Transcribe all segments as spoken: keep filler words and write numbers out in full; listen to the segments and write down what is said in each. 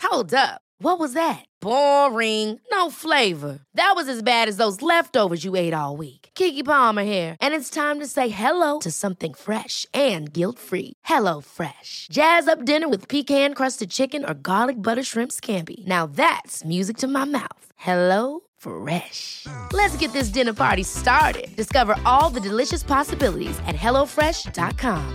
Hold up. What was that? Boring. No flavor. That was as bad as those leftovers you ate all week. Keke Palmer here, and it's time to say hello to something fresh and guilt-free. Hello Fresh. Jazz up dinner with pecan-crusted chicken or garlic butter shrimp scampi. Now that's music to my mouth. Hello Fresh. Let's get this dinner party started. Discover all the delicious possibilities at hello fresh dot com.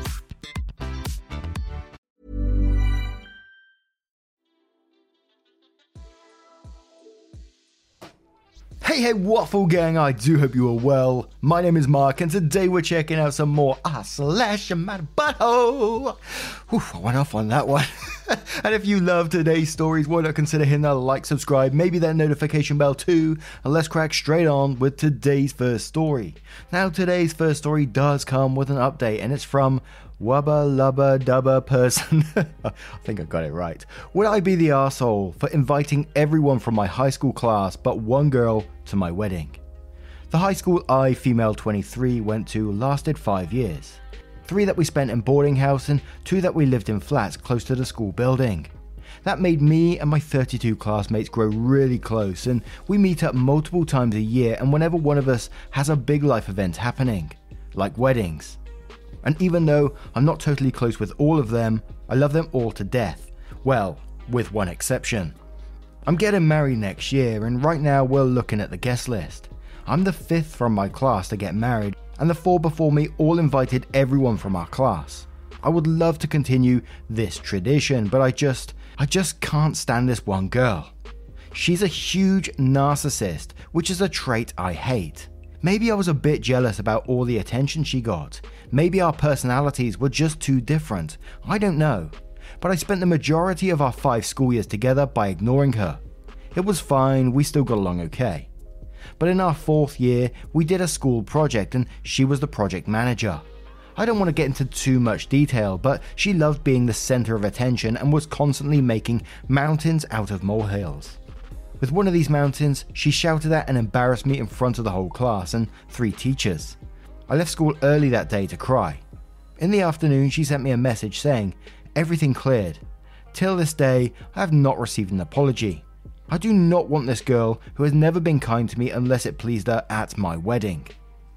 Hey, hey, Waffle Gang, I do hope you are well. My name is Mark, and today we're checking out some more Ah Slash My Butthole. Whew, I went off on that one. And if you love today's stories, why not consider hitting that like, subscribe, maybe that notification bell too, and let's crack straight on with today's first story. Now, today's first story does come with an update, and it's from Wubba Lubba Dubba Person. I think I got it right. Would I be the arsehole for inviting everyone from my high school class but one girl to my wedding? The high school I, female twenty-three, went to lasted five years. Three that we spent in boarding house and two that we lived in flats close to the school building. That made me and my thirty-two classmates grow really close, and we meet up multiple times a year and whenever one of us has a big life event happening, like weddings. And even though I'm not totally close with all of them, I love them all to death. Well, with one exception. I'm getting married next year, and right now we're looking at the guest list. I'm the fifth from my class to get married, and the four before me all invited everyone from our class. I would love to continue this tradition, but I just, I just can't stand this one girl. She's a huge narcissist, which is a trait I hate. Maybe I was a bit jealous about all the attention she got. Maybe our personalities were just too different. I don't know. But I spent the majority of our five school years together by ignoring her. It was fine, we still got along okay. But in our fourth year, we did a school project and she was the project manager. I don't want to get into too much detail, but she loved being the center of attention and was constantly making mountains out of molehills. With one of these mountains, she shouted at and embarrassed me in front of the whole class and three teachers. I left school early that day to cry. In the afternoon, she sent me a message saying, "Everything cleared. Till this day, I have not received an apology. I do not want this girl who has never been kind to me unless it pleased her at my wedding."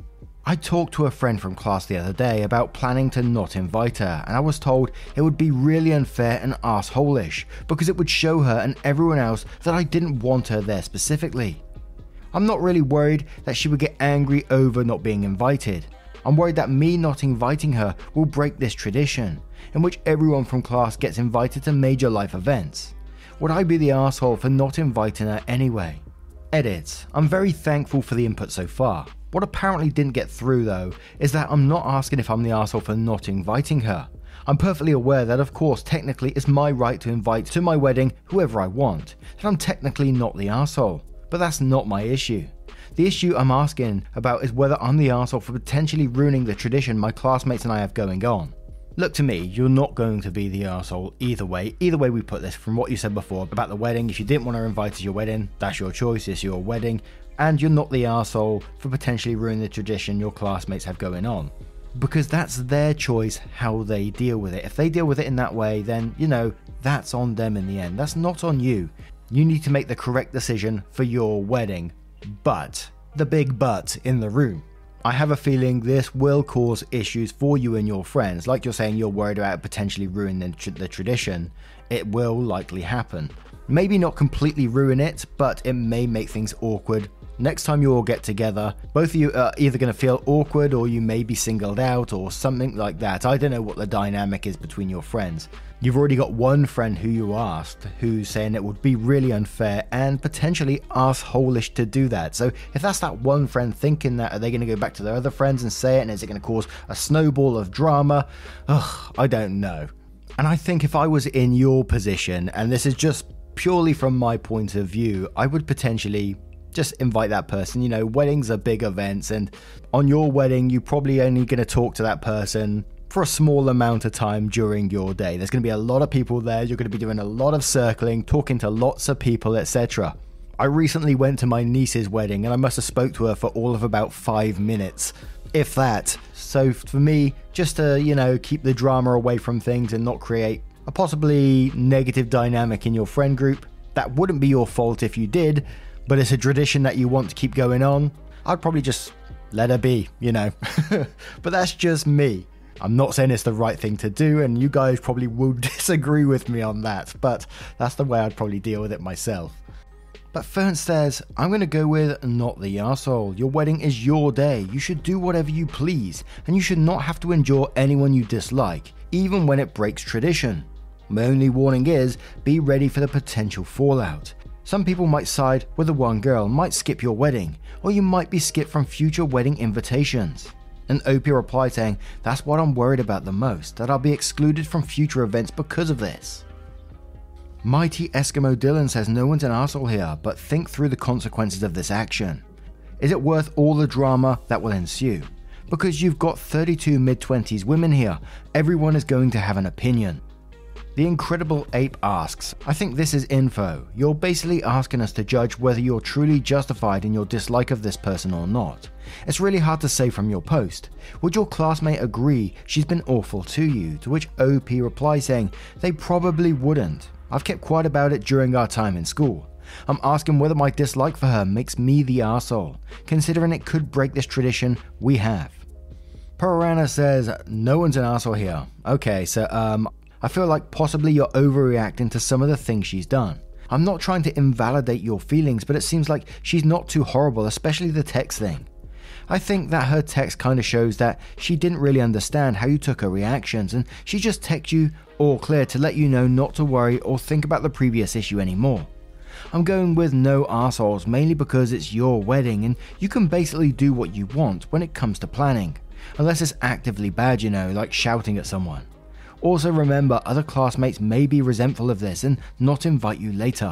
I talked to a friend from class the other day about planning to not invite her, and I was told it would be really unfair and arsehole-ish because it would show her and everyone else that I didn't want her there specifically. I'm not really worried that she would get angry over not being invited. I'm worried that me not inviting her will break this tradition, in which everyone from class gets invited to major life events. Would I be the arsehole for not inviting her anyway? Edit. I'm very thankful for the input so far. What apparently didn't get through though, is that I'm not asking if I'm the arsehole for not inviting her. I'm perfectly aware that of course technically it's my right to invite to my wedding whoever I want, and I'm technically not the arsehole. But that's not my issue. The issue I'm asking about is whether I'm the arsehole for potentially ruining the tradition my classmates and I have going on. Look, to me, you're not going to be the arsehole either way. Either way we put this, from what you said before about the wedding, if you didn't want her invited to your wedding, that's your choice, it's your wedding, and you're not the arsehole for potentially ruining the tradition your classmates have going on. Because that's their choice how they deal with it. If they deal with it in that way, then, you know, that's on them in the end. That's not on you. You need to make the correct decision for your wedding. But, the big but in the room, I have a feeling this will cause issues for you and your friends. Like you're saying you're worried about potentially ruining the, the tradition. It will likely happen. Maybe not completely ruin it, but it may make things awkward. Next time you all get together, both of you are either going to feel awkward or you may be singled out or something like that. I don't know what the dynamic is between your friends. You've already got one friend who you asked who's saying it would be really unfair and potentially arsehole-ish to do that. So if that's that one friend thinking that, are they going to go back to their other friends and say it, and is it going to cause a snowball of drama? Ugh, I don't know. And I think if I was in your position, and this is just purely from my point of view, I would potentially just invite that person. You know, weddings are big events, and on your wedding, you're probably only going to talk to that person for a small amount of time during your day. There's going to be a lot of people there. You're going to be doing a lot of circling, talking to lots of people, et cetera. I recently went to my niece's wedding, and I must have spoke to her for all of about five minutes, if that. So for me, just to, you know, keep the drama away from things and not create a possibly negative dynamic in your friend group. That wouldn't be your fault if you did, but it's a tradition that you want to keep going on. I'd probably just let her be, you know. But that's just me. I'm not saying it's the right thing to do, and you guys probably will disagree with me on that, but that's the way I'd probably deal with it myself. But Fern says, I'm going to go with not the arsehole. Your wedding is your day. You should do whatever you please, and you should not have to endure anyone you dislike, even when it breaks tradition. My only warning is, be ready for the potential fallout. Some people might side with the one girl, might skip your wedding, or you might be skipped from future wedding invitations. And Opie replied saying, that's what I'm worried about the most, that I'll be excluded from future events because of this. Mighty Eskimo Dylan says no one's an arsehole here, but think through the consequences of this action. Is it worth all the drama that will ensue? Because you've got thirty-two mid-twenties women here, everyone is going to have an opinion. The Incredible Ape asks, I think this is info. You're basically asking us to judge whether you're truly justified in your dislike of this person or not. It's really hard to say from your post. Would your classmate agree she's been awful to you? To which O P replies saying, they probably wouldn't. I've kept quiet about it during our time in school. I'm asking whether my dislike for her makes me the arsehole, considering it could break this tradition we have. Piranha says, no one's an arsehole here. Okay, so um, I feel like possibly you're overreacting to some of the things she's done. I'm not trying to invalidate your feelings, but it seems like she's not too horrible, especially the text thing. I think that her text kind of shows that she didn't really understand how you took her reactions, and she just texted you all clear to let you know not to worry or think about the previous issue anymore. I'm going with no arseholes mainly because it's your wedding and you can basically do what you want when it comes to planning, unless it's actively bad, you know, like shouting at someone. Also remember, other classmates may be resentful of this and not invite you later.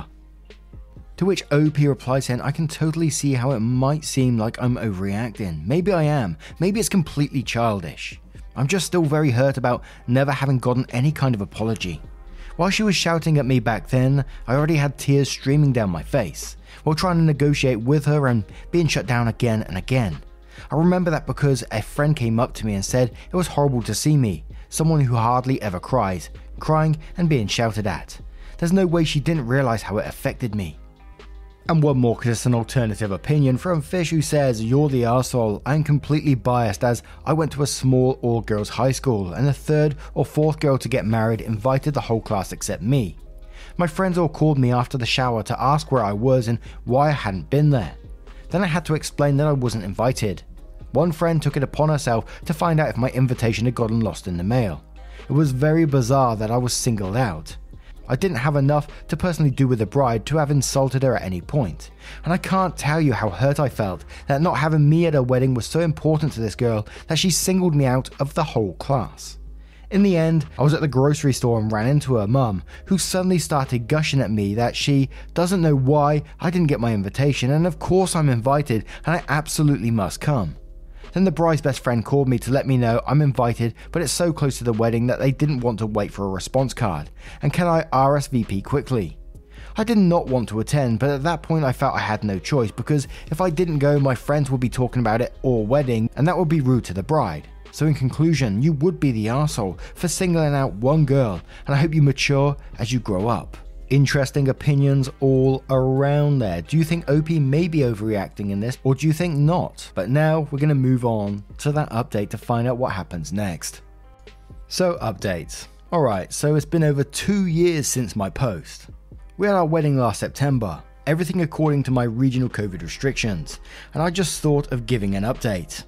To which O P replies saying, I can totally see how it might seem like I'm overreacting. Maybe I am. Maybe it's completely childish. I'm just still very hurt about never having gotten any kind of apology. While she was shouting at me back then, I already had tears streaming down my face, while trying to negotiate with her and being shut down again and again. I remember that because a friend came up to me and said it was horrible to see me, someone who hardly ever cries, crying and being shouted at. There's no way she didn't realize how it affected me. And one more because it's an alternative opinion from Fish who says, you're the arsehole. I'm completely biased as I went to a small all-girls high school and the third or fourth girl to get married invited the whole class except me. My friends all called me after the shower to ask where I was and why I hadn't been there. Then I had to explain that I wasn't invited. One friend took it upon herself to find out if my invitation had gotten lost in the mail. It was very bizarre that I was singled out. I didn't have enough to personally do with the bride to have insulted her at any point, and I can't tell you how hurt I felt that not having me at her wedding was so important to this girl that she singled me out of the whole class. In the end, I was at the grocery store and ran into her mum, who suddenly started gushing at me that she doesn't know why I didn't get my invitation, and of course I'm invited and I absolutely must come. Then the bride's best friend called me to let me know I'm invited, but it's so close to the wedding that they didn't want to wait for a response card, and can I R S V P quickly? I did not want to attend, but at that point I felt I had no choice because if I didn't go, my friends would be talking about it all wedding, and that would be rude to the bride. So in conclusion, you would be the arsehole for singling out one girl, and I hope you mature as you grow up. Interesting opinions all around there. Do you think O P may be overreacting in this, or do you think not? But now we're going to move on to that update to find out what happens next. So updates. Alright, so it's been over two years since my post. We had our wedding last September, everything according to my regional COVID restrictions, and I just thought of giving an update.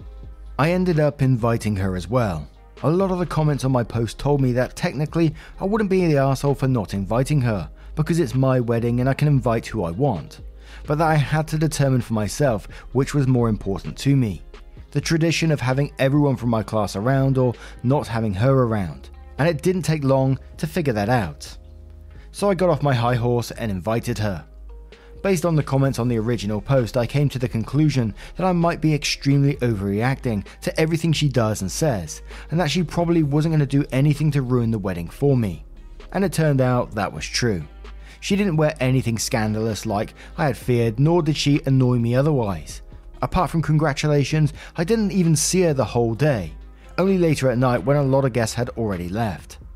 I ended up inviting her as well. A lot of the comments on my post told me that technically I wouldn't be the arsehole for not inviting her, because it's my wedding and I can invite who I want, but that I had to determine for myself which was more important to me. The tradition of having everyone from my class around or not having her around, and it didn't take long to figure that out. So I got off my high horse and invited her. Based on the comments on the original post, I came to the conclusion that I might be extremely overreacting to everything she does and says, and that she probably wasn't going to do anything to ruin the wedding for me. And it turned out that was true. She didn't wear anything scandalous like I had feared, nor did she annoy me otherwise. Apart from congratulations, I didn't even see her the whole day, only later at night when a lot of guests had already left.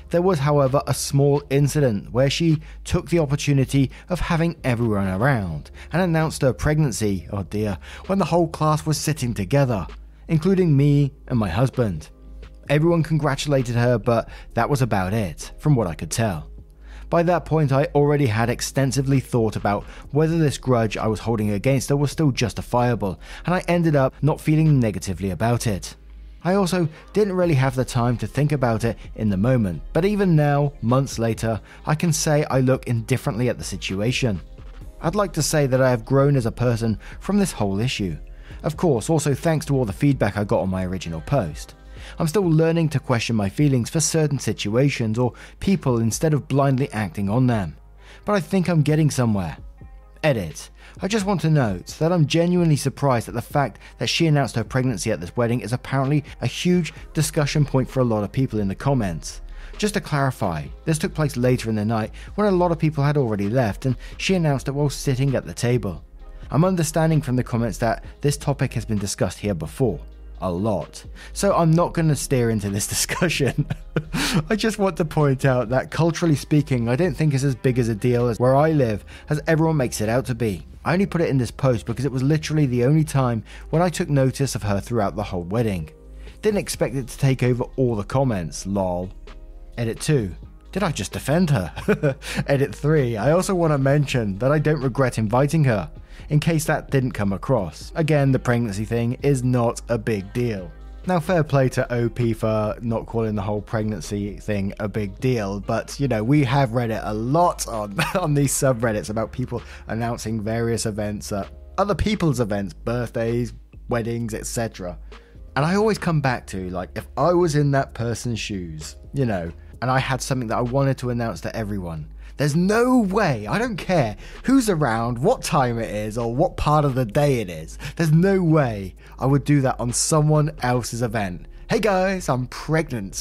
There was, however, a small incident where she took the opportunity of having everyone around and announced her pregnancy, oh dear, when the whole class was sitting together, including me and my husband. Everyone congratulated her, but that was about it, from what I could tell. By that point, I already had extensively thought about whether this grudge I was holding against her was still justifiable, and I ended up not feeling negatively about it. I also didn't really have the time to think about it in the moment, but even now, months later, I can say I look indifferently at the situation. I'd like to say that I have grown as a person from this whole issue. Of course, also thanks to all the feedback I got on my original post. I'm still learning to question my feelings for certain situations or people instead of blindly acting on them. But I think I'm getting somewhere. Edit. I just want to note that I'm genuinely surprised at the fact that she announced her pregnancy at this wedding is apparently a huge discussion point for a lot of people in the comments. Just to clarify, this took place later in the night when a lot of people had already left and she announced it while sitting at the table. I'm understanding from the comments that this topic has been discussed here before. A lot. So I'm not going to steer into this discussion. I just want to point out that culturally speaking, I don't think it's as big as a deal as where I live as everyone makes it out to be. I only put it in this post because it was literally the only time when I took notice of her throughout the whole wedding. Didn't expect it to take over all the comments, lol. Edit two. Did I just defend her? Edit three. I also want to mention that I don't regret inviting her, in case that didn't come across. Again, the pregnancy thing is not a big deal. Now, fair play to O P for not calling the whole pregnancy thing a big deal, but, you know, we have read it a lot on, on these subreddits about people announcing various events, uh, other people's events, birthdays, weddings, et cetera. And I always come back to, like, if I was in that person's shoes, you know, and I had something that I wanted to announce to everyone, there's no way, I don't care who's around, what time it is, or what part of the day it is, there's no way I would do that on someone else's event. Hey guys, I'm pregnant.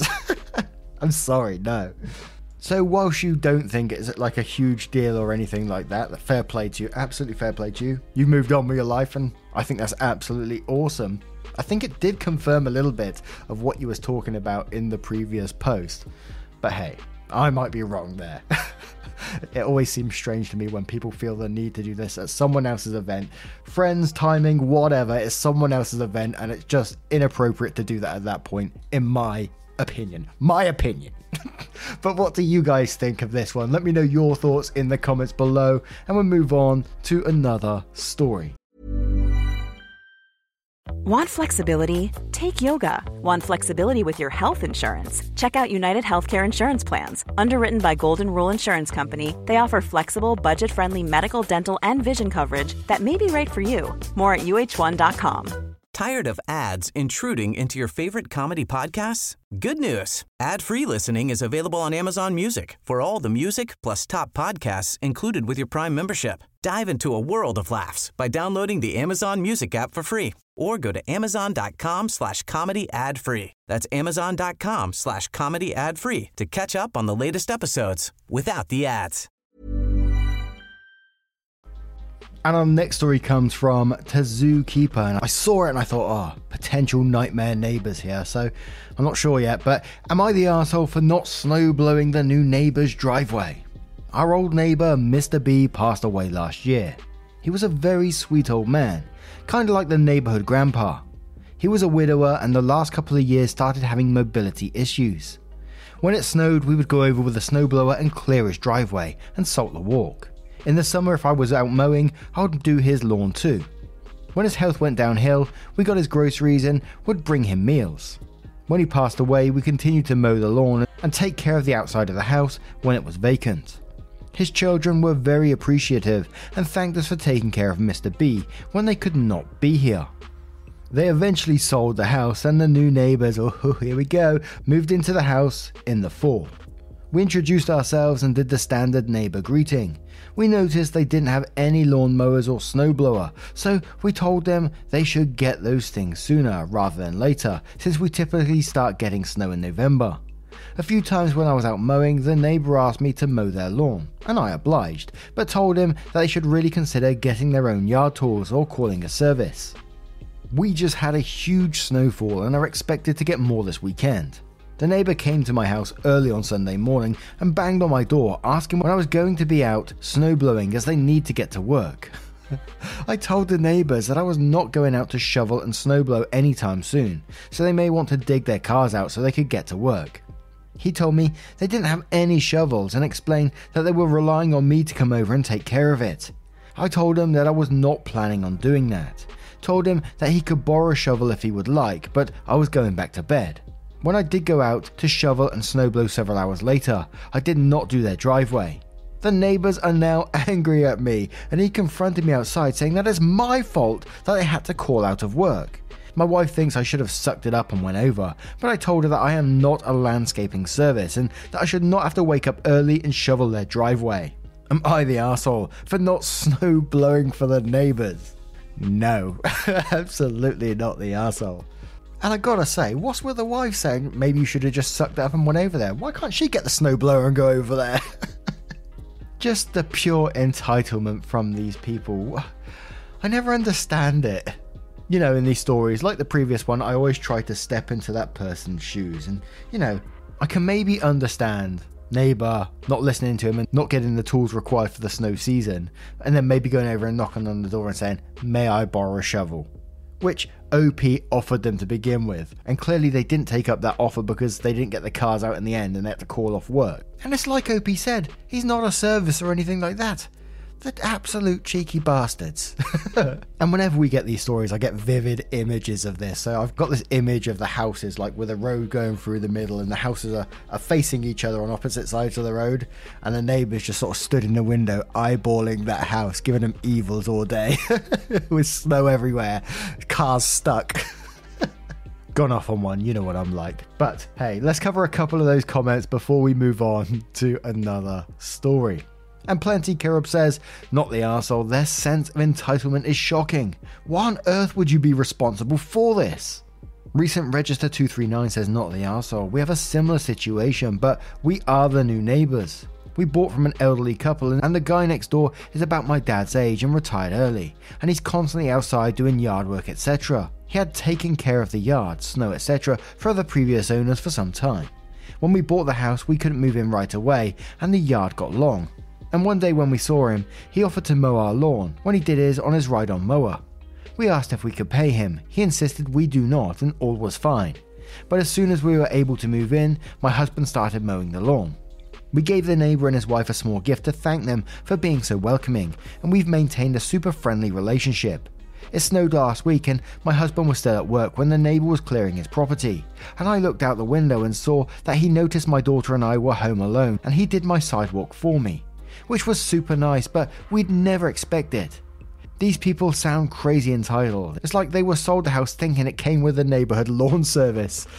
I'm sorry, no. So whilst you don't think it's like a huge deal or anything like that, fair play to you, absolutely fair play to you. You've moved on with your life and I think that's absolutely awesome. I think it did confirm a little bit of what you was talking about in the previous post. But hey, I might be wrong there. It always seems strange to me when people feel the need to do this at someone else's event. Friends, timing, whatever, it's someone else's event and it's just inappropriate to do that at that point, in my opinion. My opinion. But what do you guys think of this one? Let me know your thoughts in the comments below and we'll move on to another story. Want flexibility? Take yoga. Want flexibility with your health insurance? Check out United Healthcare Insurance Plans. Underwritten by Golden Rule Insurance Company, they offer flexible, budget-friendly medical, dental, and vision coverage that may be right for you. More at U H one dot com. Tired of ads intruding into your favorite comedy podcasts? Good news. Ad-free listening is available on Amazon Music for all the music plus top podcasts included with your Prime membership. Dive into a world of laughs by downloading the Amazon Music app for free or go to amazon.com slash comedy ad free. That's amazon.com slash comedy ad free to catch up on the latest episodes without the ads. And our next story comes from Tazoo Keeper, and I saw it and I thought, oh, potential nightmare neighbours here, so I'm not sure yet, but am I the arsehole for not snow blowing the new neighbour's driveway? Our old neighbour, Mister B, passed away last year. He was a very sweet old man, kind of like the neighbourhood grandpa. He was a widower and the last couple of years started having mobility issues. When it snowed, we would go over with a snowblower and clear his driveway and salt the walk. In the summer, if I was out mowing, I would do his lawn too. When his health went downhill, we got his groceries and would bring him meals. When he passed away, we continued to mow the lawn and take care of the outside of the house when it was vacant. His children were very appreciative and thanked us for taking care of Mister B when they could not be here. They eventually sold the house and the new neighbours, oh here we go, moved into the house in the fall. We introduced ourselves and did the standard neighbour greeting. We noticed they didn't have any lawnmowers or snowblower, so we told them they should get those things sooner rather than later, since we typically start getting snow in November. A few times when I was out mowing, the neighbour asked me to mow their lawn, and I obliged, but told him that they should really consider getting their own yard tools or calling a service. We just had a huge snowfall and are expected to get more this weekend. The neighbour came to my house early on Sunday morning and banged on my door asking when I was going to be out snowblowing as they need to get to work. I told the neighbours that I was not going out to shovel and snowblow anytime soon, so they may want to dig their cars out so they could get to work. He told me they didn't have any shovels and explained that they were relying on me to come over and take care of it. I told him that I was not planning on doing that. Told him that he could borrow a shovel if he would like, but I was going back to bed. When I did go out to shovel and snowblow several hours later, I did not do their driveway. The neighbours are now angry at me, and he confronted me outside saying that it's my fault that I had to call out of work. My wife thinks I should have sucked it up and went over, but I told her that I am not a landscaping service and that I should not have to wake up early and shovel their driveway. Am I the arsehole for not snow blowing for the neighbours? No, absolutely not the arsehole. And I gotta say, what's with the wife saying maybe you should have just sucked it up and went over there? Why can't she get the snowblower and go over there? Just the pure entitlement from these people. I never understand it. You know, in these stories, like the previous one, I always try to step into that person's shoes. And, you know, I can maybe understand neighbour not listening to him and not getting the tools required for the snow season. And then maybe going over and knocking on the door and saying, may I borrow a shovel? Which O P offered them to begin with, and clearly they didn't take up that offer because they didn't get the cars out in the end and they had to call off work. And it's like O P said, he's not a service or anything like that. The absolute cheeky bastards. And whenever we get these stories, I get vivid images of this. So I've got this image of the houses, like with a road going through the middle, and the houses are, are facing each other on opposite sides of the road, and the neighbours just sort of stood in the window eyeballing that house, giving them evils all day with snow everywhere, cars stuck. Gone off on one, you know what I'm like. But hey, let's cover a couple of those comments before we move on to another story. And Plenty Kerub says, not the arsehole, their sense of entitlement is shocking. Why on earth would you be responsible for this? Recent Register two three nine says, not the arsehole, we have a similar situation, but we are the new neighbours. We bought from an elderly couple, and the guy next door is about my dad's age and retired early, and he's constantly outside doing yard work, et cetera. He had taken care of the yard, snow, et cetera for the previous owners for some time. When we bought the house, we couldn't move in right away, and the yard got long. And one day when we saw him, he offered to mow our lawn when he did his on his ride-on mower. We asked if we could pay him. He insisted we do not, and all was fine. But as soon as we were able to move in, my husband started mowing the lawn. We gave the neighbour and his wife a small gift to thank them for being so welcoming, and we've maintained a super friendly relationship. It snowed last week and my husband was still at work when the neighbour was clearing his property, and I looked out the window and saw that he noticed my daughter and I were home alone, and he did my sidewalk for me, which was super nice, but we'd never expect it. These people sound crazy entitled. It's like they were sold the house thinking it came with a neighbourhood lawn service.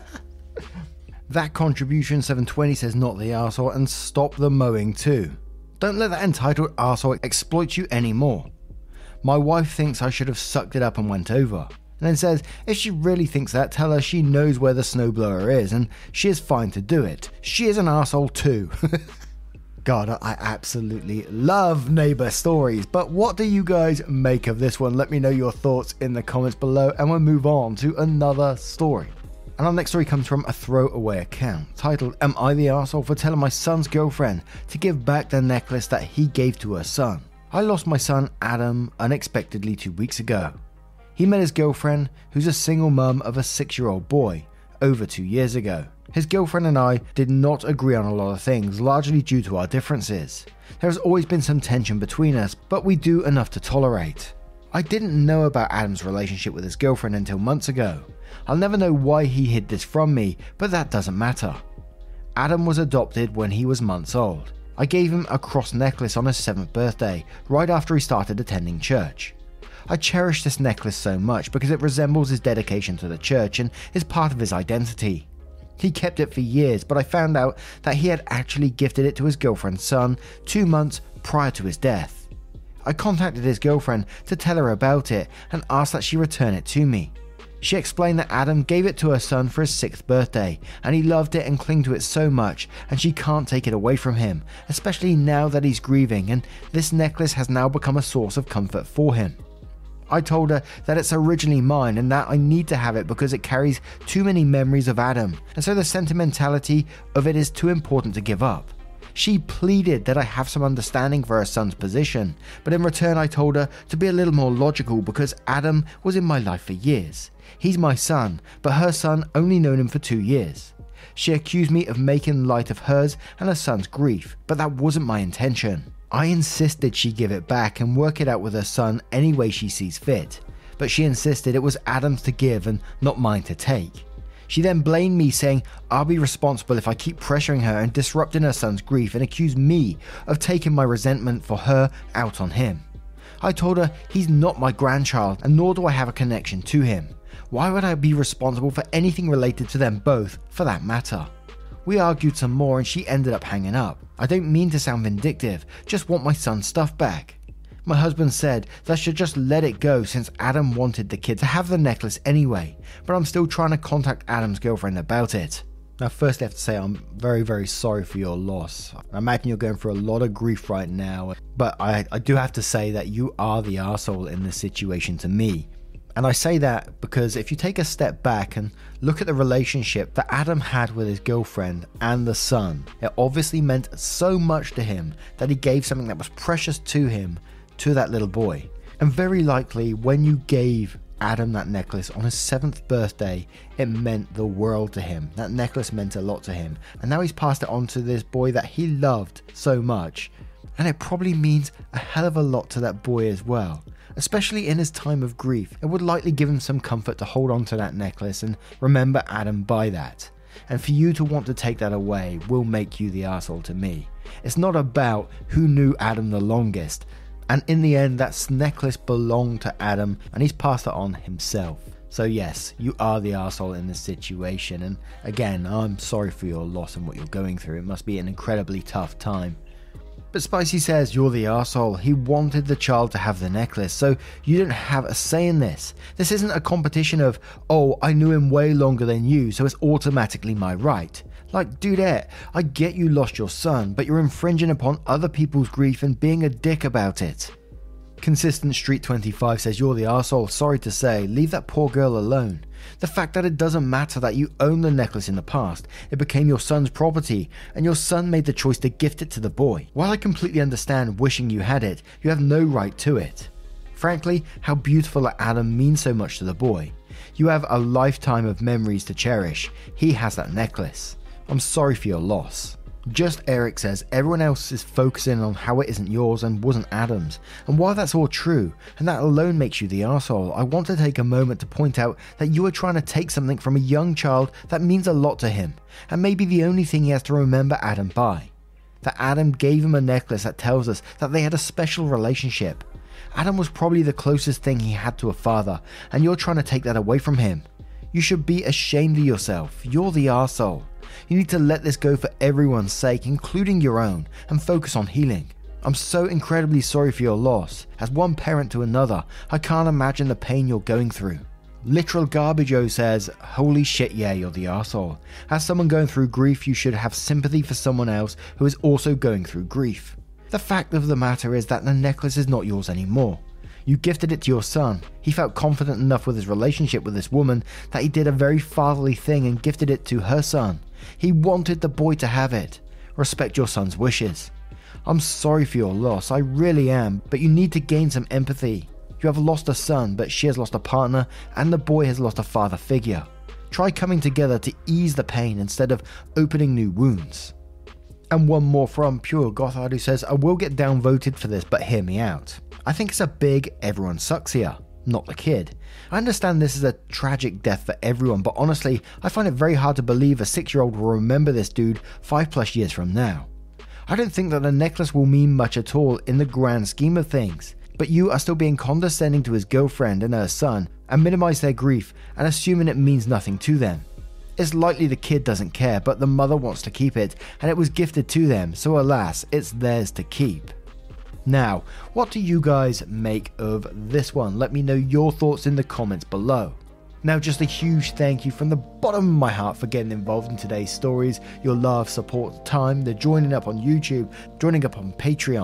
That contribution seven twenty says, not the arsehole, and stop the mowing too. Don't let that entitled arsehole exploit you anymore. My wife thinks I should have sucked it up and went over. And then says, if she really thinks that, tell her she knows where the snowblower is and she is fine to do it. She is an arsehole too. God, I absolutely love neighbour stories, but what do you guys make of this one? Let me know your thoughts in the comments below, and we'll move on to another story. And our next story comes from a throwaway account titled, Am I the arsehole for telling my son's girlfriend to give back the necklace that he gave to her son? I lost my son Adam unexpectedly two weeks ago. He met his girlfriend, who's a single mum of a six-year-old boy, over two years ago. His girlfriend and I did not agree on a lot of things, largely due to our differences. There has always been some tension between us, but we do enough to tolerate. I didn't know about Adam's relationship with his girlfriend until months ago. I'll never know why he hid this from me, but that doesn't matter. Adam was adopted when he was months old. I gave him a cross necklace on his seventh birthday, right after he started attending church. I cherish this necklace so much because it resembles his dedication to the church and is part of his identity. He kept it for years, but I found out that he had actually gifted it to his girlfriend's son two months prior to his death. I contacted his girlfriend to tell her about it and asked that she return it to me. She explained that Adam gave it to her son for his sixth birthday, and he loved it and clung to it so much, and she can't take it away from him, especially now that he's grieving, and this necklace has now become a source of comfort for him. I told her that it's originally mine and that I need to have it because it carries too many memories of Adam, and so the sentimentality of it is too important to give up. She pleaded that I have some understanding for her son's position, but in return I told her to be a little more logical because Adam was in my life for years. He's my son, but her son only known him for two years. She accused me of making light of hers and her son's grief, but that wasn't my intention. I insisted she give it back and work it out with her son any way she sees fit, but she insisted it was Adam's to give and not mine to take. She then blamed me, saying I'll be responsible if I keep pressuring her and disrupting her son's grief, and accused me of taking my resentment for her out on him. I told her he's not my grandchild and nor do I have a connection to him. Why would I be responsible for anything related to them both, for that matter? We argued some more and she ended up hanging up. I don't mean to sound vindictive, just want my son's stuff back. My husband said that I should just let it go since Adam wanted the kid to have the necklace anyway, but I'm still trying to contact Adam's girlfriend about it. Now first I have to say I'm very very sorry for your loss. I imagine you're going through a lot of grief right now, but I, I do have to say that you are the arsehole in this situation to me. And I say that because if you take a step back and look at the relationship that Adam had with his girlfriend and the son, it obviously meant so much to him that he gave something that was precious to him to that little boy. And very likely when you gave Adam that necklace on his seventh birthday, it meant the world to him. That necklace meant a lot to him. And now he's passed it on to this boy that he loved so much. And it probably means a hell of a lot to that boy as well. Especially in his time of grief, it would likely give him some comfort to hold on to that necklace and remember Adam by that. And for you to want to take that away will make you the arsehole to me. It's not about who knew Adam the longest, and in the end that necklace belonged to Adam and he's passed it on himself. So yes, you are the arsehole in this situation, and again, I'm sorry for your loss and what you're going through. It must be an incredibly tough time. But Spicy says you're the arsehole. He wanted the child to have the necklace, so you don't have a say in this. This isn't a competition of, oh, I knew him way longer than you, so it's automatically my right. Like, dudette, I get you lost your son, but you're infringing upon other people's grief and being a dick about it. Consistent Street twenty-five says you're the arsehole. Sorry to say, leave that poor girl alone. The fact that it doesn't matter that you owned the necklace in the past, it became your son's property, and your son made the choice to gift it to the boy. While I completely understand wishing you had it, you have no right to it. Frankly, how beautiful that Adam means so much to the boy. You have a lifetime of memories to cherish. He has that necklace. I'm sorry for your loss. Just Eric says everyone else is focusing on how it isn't yours and wasn't Adam's, and while that's all true, and that alone makes you the arsehole, I want to take a moment to point out that you are trying to take something from a young child that means a lot to him, and maybe the only thing he has to remember Adam by. That Adam gave him a necklace that tells us that they had a special relationship. Adam was probably the closest thing he had to a father, and you're trying to take that away from him. You should be ashamed of yourself. You're the arsehole. You need to let this go for everyone's sake, including your own, and focus on healing. I'm so incredibly sorry for your loss. As one parent to another, I can't imagine the pain you're going through. Literal Garbage-O says, holy shit, yeah, you're the arsehole. As someone going through grief, you should have sympathy for someone else who is also going through grief. The fact of the matter is that the necklace is not yours anymore. You gifted it to your son. He felt confident enough with his relationship with this woman that he did a very fatherly thing and gifted it to her son. He wanted the boy to have it. Respect your son's wishes. I'm sorry for your loss, I really am, but you need to gain some empathy. You have lost a son, but she has lost a partner, and the boy has lost a father figure. Try coming together to ease the pain instead of opening new wounds. And one more from Pure Gothard who says, I will get downvoted for this, but hear me out. I think it's a big everyone sucks here, not the kid. I understand this is a tragic death for everyone, but honestly, I find it very hard to believe a six-year-old will remember this dude five plus years from now. I don't think that the necklace will mean much at all in the grand scheme of things, but you are still being condescending to his girlfriend and her son and minimize their grief and assuming it means nothing to them. It's likely the kid doesn't care, but the mother wants to keep it and it was gifted to them, so alas, it's theirs to keep. Now, what do you guys make of this one? Let me know your thoughts in the comments below. Now, just a huge thank you from the bottom of my heart for getting involved in today's stories. Your love, support, time, the joining up on YouTube, joining up on Patreon,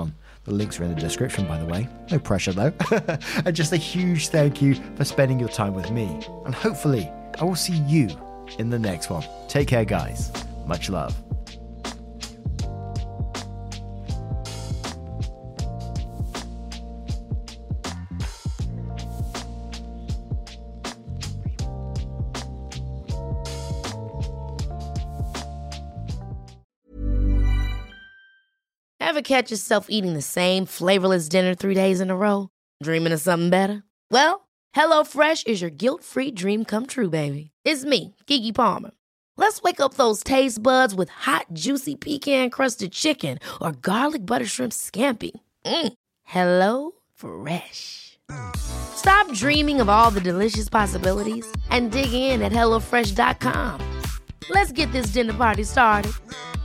The links are in the description, by the way. No pressure, though. And just a huge thank you for spending your time with me. And hopefully, I will see you in the next one. Take care, guys. Much love. Ever catch yourself eating the same flavorless dinner three days in a row? Dreaming of something better? Well, HelloFresh is your guilt-free dream come true, baby. It's me, Keke Palmer. Let's wake up those taste buds with hot, juicy pecan-crusted chicken or garlic butter shrimp scampi. Mm. Hello Fresh. Stop dreaming of all the delicious possibilities and dig in at hello fresh dot com. Let's get this dinner party started.